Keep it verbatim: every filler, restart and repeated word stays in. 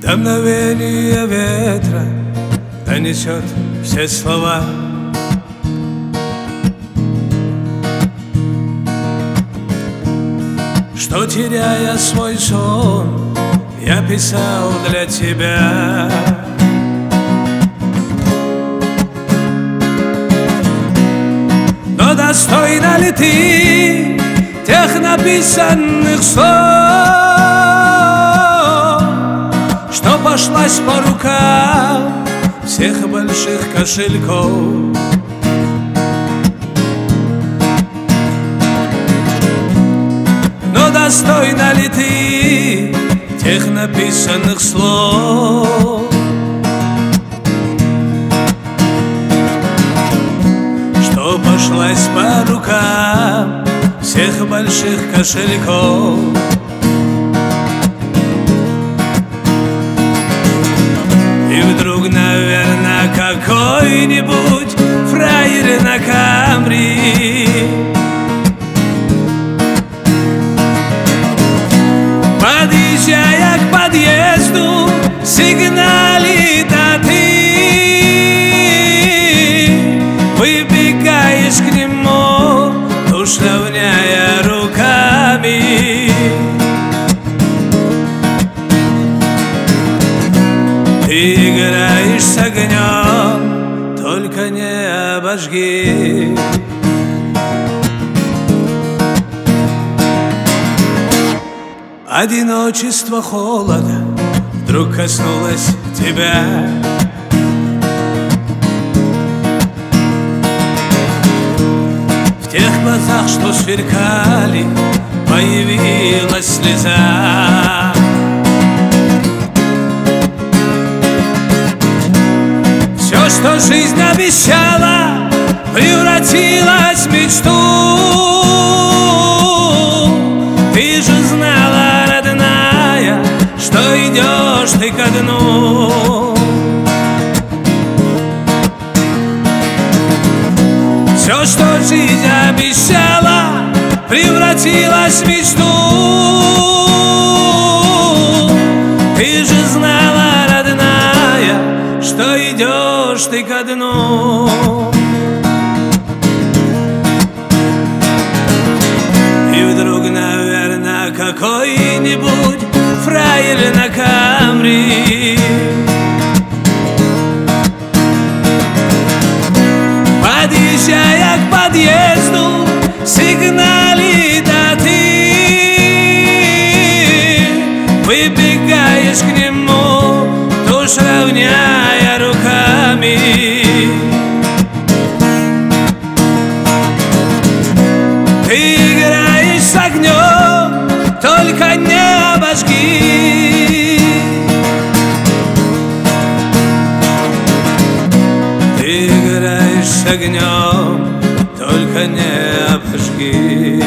До мгновения ветра донесет все слова. Что, теряя свой сон, я писал для тебя. Но достойна ли ты тех написанных слов, что пошлась по рукам всех больших кошельков? Но достойна ли ты тех написанных слов, что пошлась по рукам всех больших кошельков? И вдруг, наверное, какой-нибудь фраер на Камри подъезжая к подъезду, сигналит, а ты выбегаешь к нему, уж равняя руками. Ты играешь с огнем, только не обожги. Одиночество холода вдруг коснулось тебя. В тех глазах, что сверкали, появилась слеза. Все, что жизнь обещала, превратилось в мечту. Ты же знала, родная, что идешь ты ко дну. Все, что жизнь обещала, превратилось в мечту. Ты же знала, родная, что идешь ты ко дну. И вдруг, наверное, какой-нибудь фраер на Камри подъезжая к подъезду, сигналит, а ты выбегаешь к нему, тушь равняя руками. Ты играешь с огнем, только не обожги. Ты играешь с огнем, только не обожги.